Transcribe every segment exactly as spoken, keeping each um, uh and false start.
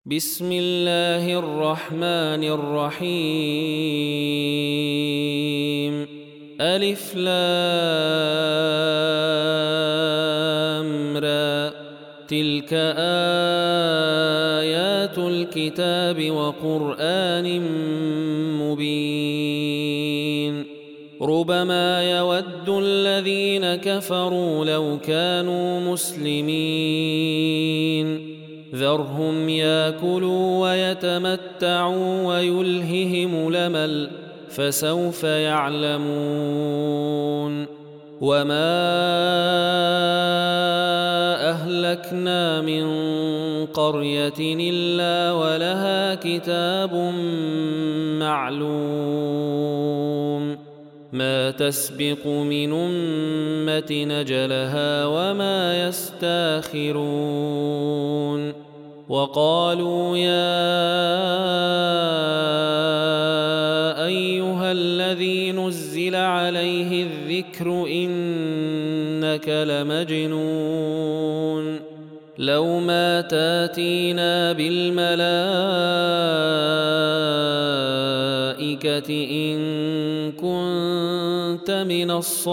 بسم الله الرحمن الرحيم. ألف لام را. تلك آيات الكتاب وقرآن مبين. ربما يود الذين كفروا لو كانوا مسلمين. ذرهم ياكلوا ويتمتعوا ويلههم الأمل فسوف يعلمون. وما أهلكنا من قرية إلا ولها كتاب معلوم ما تسبق من أمة نجلها وما يستاخرون. وقالوا يا أيها الذي نزل عليه الذكر إنك لمجنون لو ما تاتينا بالملائكة إن كنت من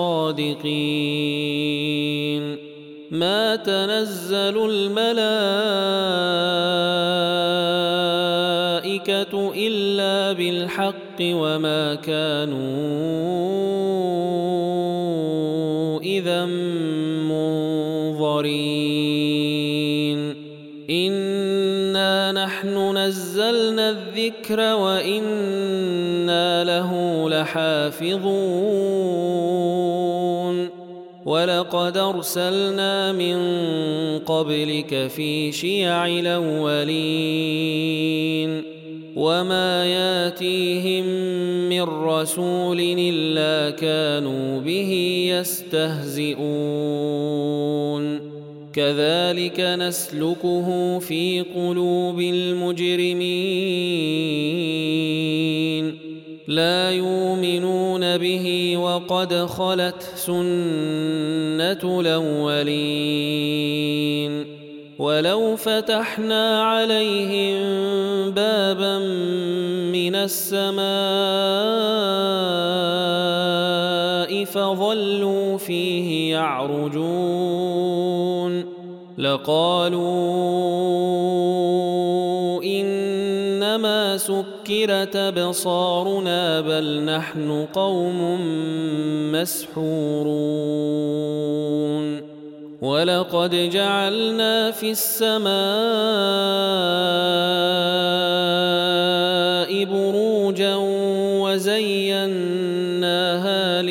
الصادقين. ما تنزل الملائكة إلا بالحق وما كانوا إذا منظرين. إنا نحن نزلنا الذكر وإنا له لحافظون. ولقد أرسلنا من قبلك في شيع الأولين وما ياتيهم من رسول إلا كانوا به يستهزئون. كذلك نسلكه في قلوب المجرمين. لا يؤمنون به وقد خلت سنة الأولين. ولو فتحنا عليهم بابا من السماء فظلوا فيه يعرجون لقالوا إنما سكرت أبصارنا بل نحن قوم مسحورون. ولقد جعلنا في السماء بروجا وزيناها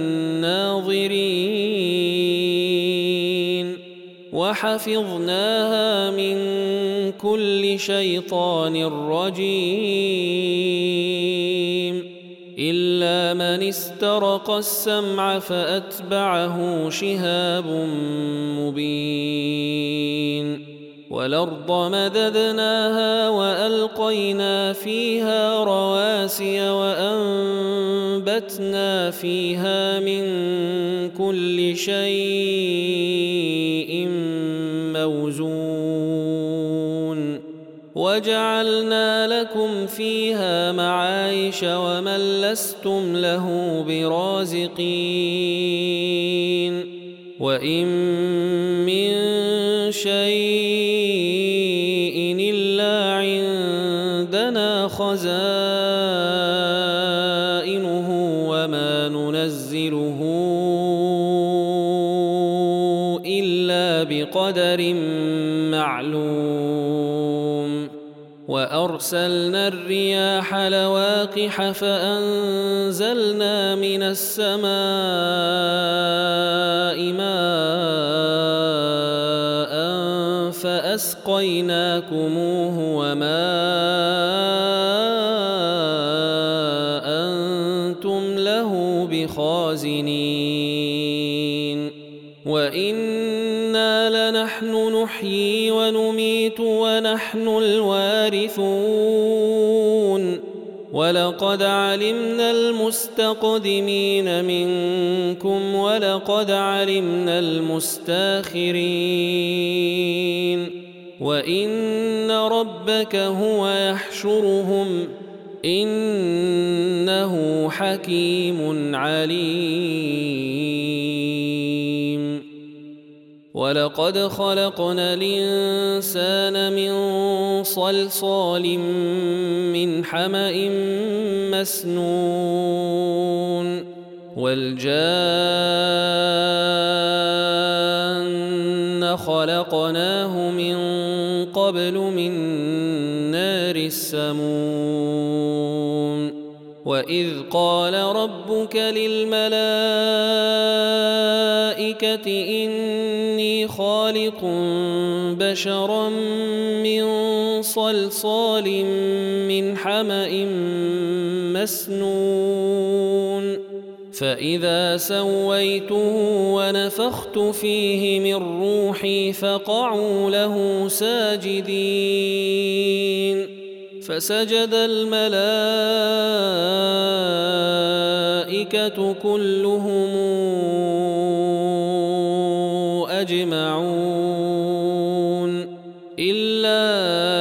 للناظرين وحفظناها من كل شيطان رجيم إلا من استرق السمع فأتبعه شهاب مبين. والأرض مددناها وألقينا فيها رواسي وأنبتنا فيها من كل شيء موزون. وجعلنا لكم فيها معايش ومن لستم له برازقين. وإن من شيء إلا عندنا خزائنه وما ننزله إلا بقدر معلوم. وأرسلنا الرياح لواقح فأنزلنا من السماء ماء فأسقيناكموه وما أنتم له بخازنين. وإنا لنحن نحيي ونميت ونحن الوارثون. ولقد علمنا المستقدمين منكم ولقد علمنا المستاخرين. وإن ربك هو يحشرهم إنه حكيم عليم ولقد خلقنا الإنسان من صلصال من حمأ مسنون والجان خلقناه من قبل من نار السموم وإذ قال ربك للملائكة إني خالق بشرا من صلصال من حمأ مسنون فإذا سويته ونفخت فيه من روحي فقعوا له ساجدين فسجد الملائكة كلهم أجمعون إلا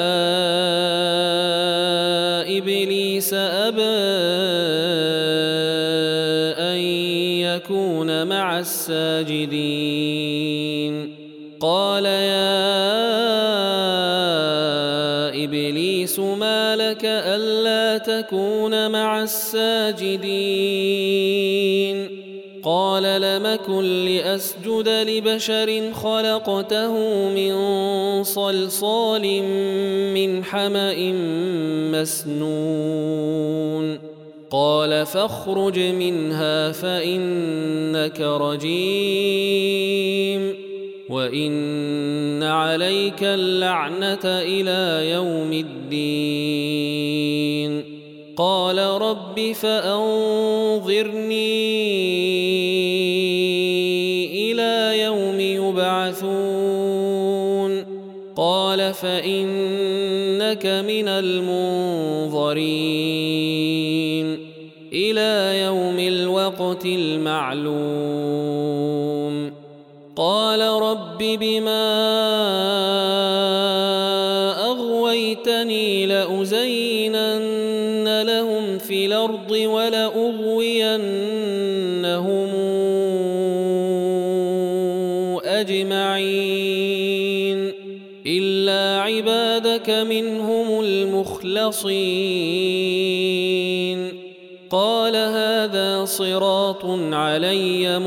إبليس أبى أن يكون مع الساجدين قال يا إبليس ما لك ألا تكون مع الساجدين قال لم أكن لأسجد لبشر خلقته من صلصال من حمأ مسنون قال فاخرج منها فإنك رجيم وإن عليك اللعنة إلى يوم الدين قال رب فأنظرني إلى يوم يبعثون قال فإنك من المنظرين إلى يوم الوقت المعلوم قال رب بما أغويتني لأزينن لهم في الأرض ولأغوينهم أجمعين إلا عبادك منهم المخلصين قال هذا صراط علي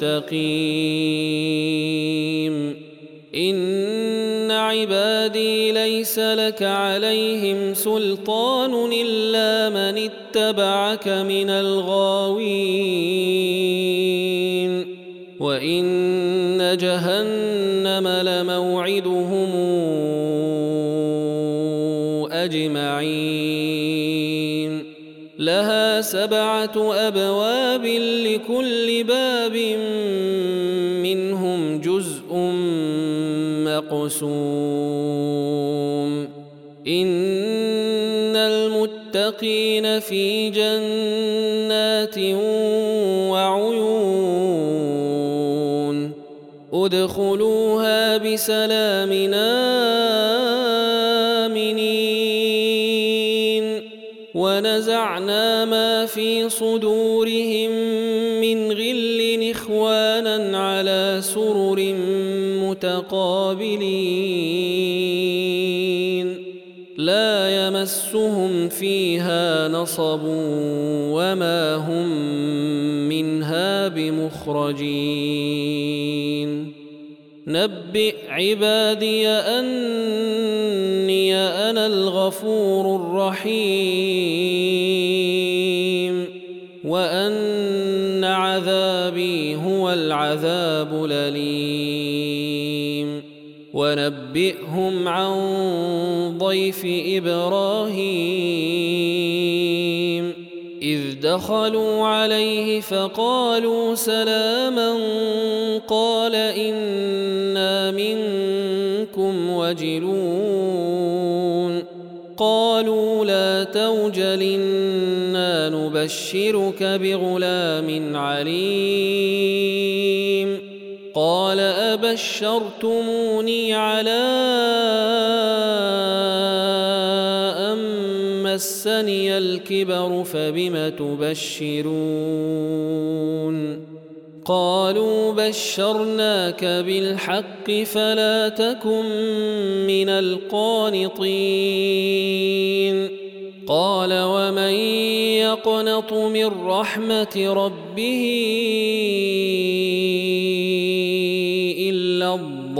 مستقيم إن عبادي ليس لك عليهم سلطان إلا من اتبعك من الغاوين وإن جهنم لموعدهم أجمعين لها سبعة أبواب لكل باب منهم جزء مقسوم إن المتقين في جنات وعيون ادخلوها بسلام آمنين ونزعنا ما في صدورهم من غل إخوانا على سرر متقابلين لا يمسهم فيها نصب وما هم منها بمخرجين نبئ عبادي أني أنا الغفور الرحيم وأن عذابي هو العذاب الأليم ونبئهم عن ضيف إبراهيم إذ دخلوا عليه فقالوا سلاما قال إنا منكم وجلون قالوا لا توجل إنا نبشرك بغلام عليم قال أبشرتموني على أن مسني الكبر فبم تبشرون قالوا بشرناك بالحق فلا تكن من القانطين قال ومن يقنط من رحمة ربه إلا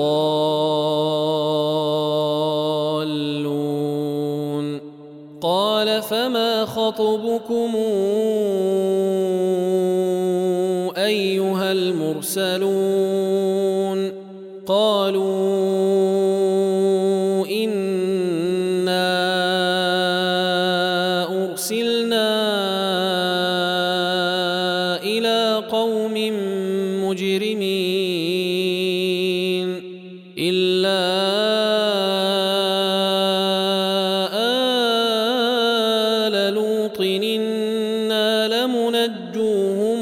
الضالون قال فما خطبكم أيها المرسلون قالوا إنا أرسلنا إلى قوم مجرمين إلا آل لوط إنا لمنجوهم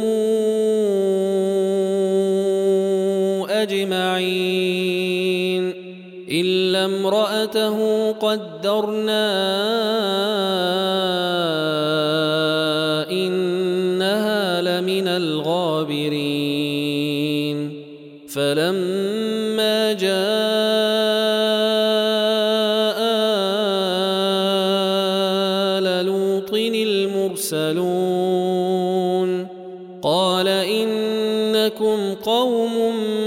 أجمعين إلا امرأته قدرنا إنها لمن الغابرين فلما جاء آل لوط المرسلون قال إنكم قوم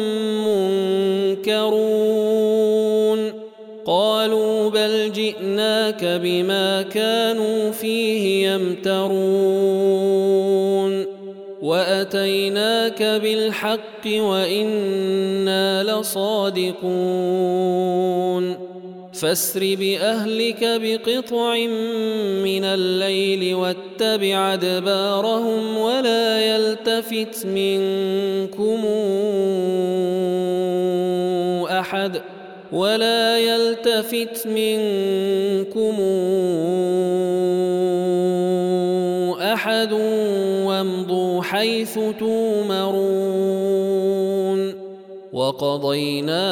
منكرون قالوا بل جئناك بما كانوا فيه يمترون وأتيناك بالحق وإنا لصادقون فاسر بأهلك بقطع من الليل واتبع أدبارهم ولا يلتفت منكم أحد ولا يلتفت منكم أحد وامضوا حيث تومرون وقضينا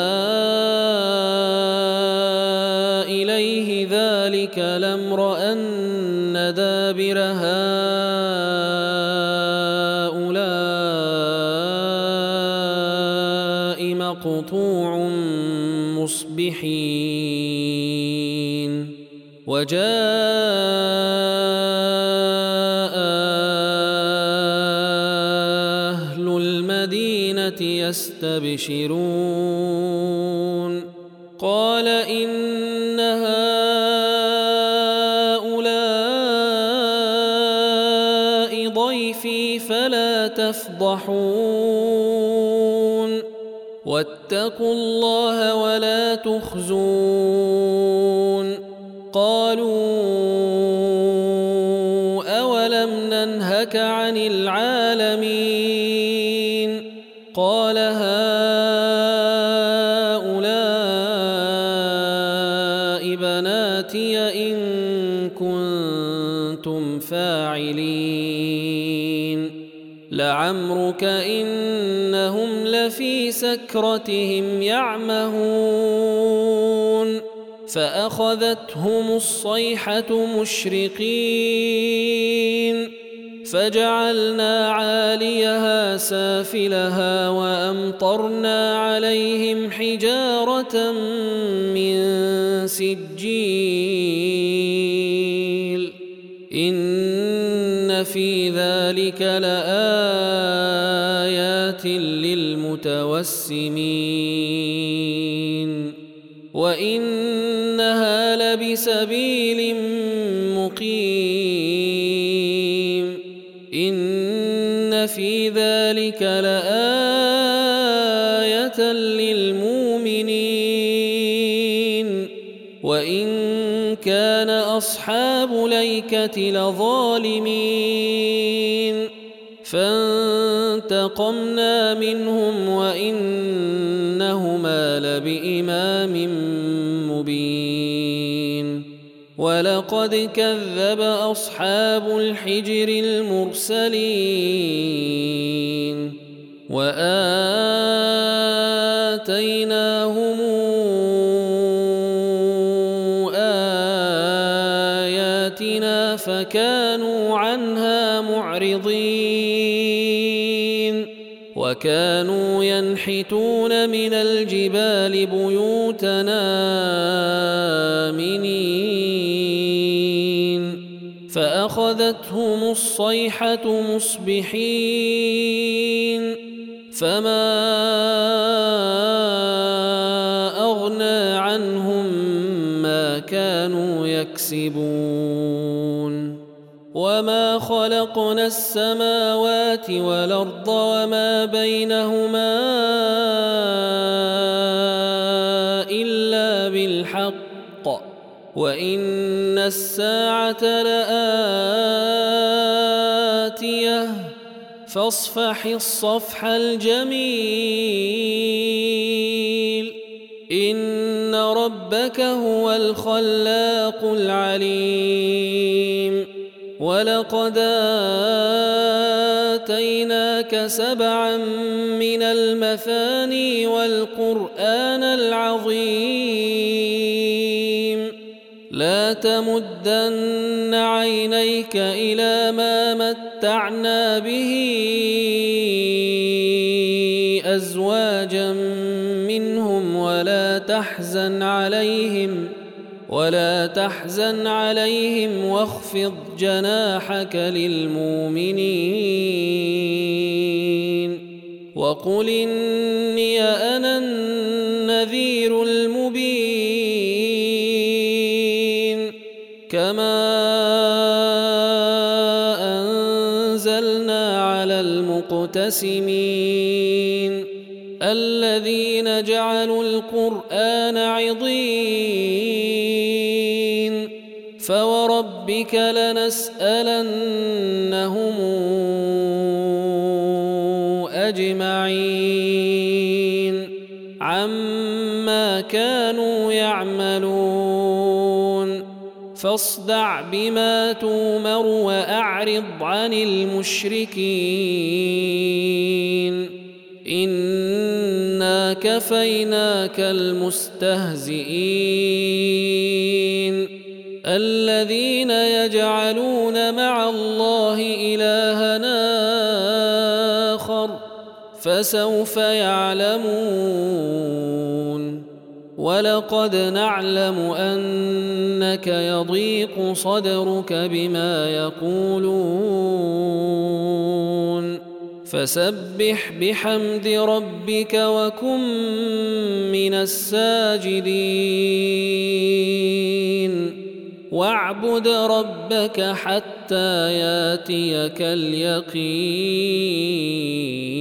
إليه ذلك الأمر أن دابر هؤلاء مقطوع مصبحين وجاء أهل المدينة يستبشرون قال إن هؤلاء ضيفي فلا تفضحون واتقوا الله ولا تخزون قالوا أولم ننهك عن العالمين قال هؤلاء بناتي إن كنتم فاعلين لعمرك إنهم لفي سكرتهم يعمهون فأخذتهم الصيحة مشرقين فجعلنا عاليها سافلها وأمطرنا عليهم حجارة من سجيل إن في ذلك لآيات للمتوسمين وإنها لبسبيل مقيم إن في ذلك لآية للمؤمنين وإن كان أصحاب ليكة لظالمين فانتقمنا منهم وإنهما لبإمام مبين ولقد كذب أصحاب الحجر المرسلين وآتيناهم آتيناهم آياتنا فكانوا عنها معرضين وكانوا ينحتون من الجبال بيوتنا آمنين فأخذتهم الصيحة مصبحين فما أغنى عنهم ما كانوا يكسبون وما خلقنا السماوات والأرض وما بينهما إلا بالحق وإن الساعة لآتية فاصفح الصفح الجميل إن ربك هو الخلاق العليم ولقد آتيناك سبعا من المثاني والقرآن العظيم لا تمدن عينيك إلى ما متعنا به أزواجا منهم ولا تحزن عليهم ولا تحزن عليهم واخفض جناحك للمؤمنين وقل إني أنا النذير المبين كما أنزلنا على المقتسمين الذين جعلوا القرآن عضين فوربك لنسألنهم أجمعين عما كانوا يعملون فاصدع بما تومر وأعرض عن المشركين إنا كفيناك المستهزئين الذين يجعلون مع الله إلهًا آخر فسوف يعلمون ولقد نعلم أنك يضيق صدرك بما يقولون فسبح بحمد ربك وكن من الساجدين واعبد ربك حتى ياتيك اليقين.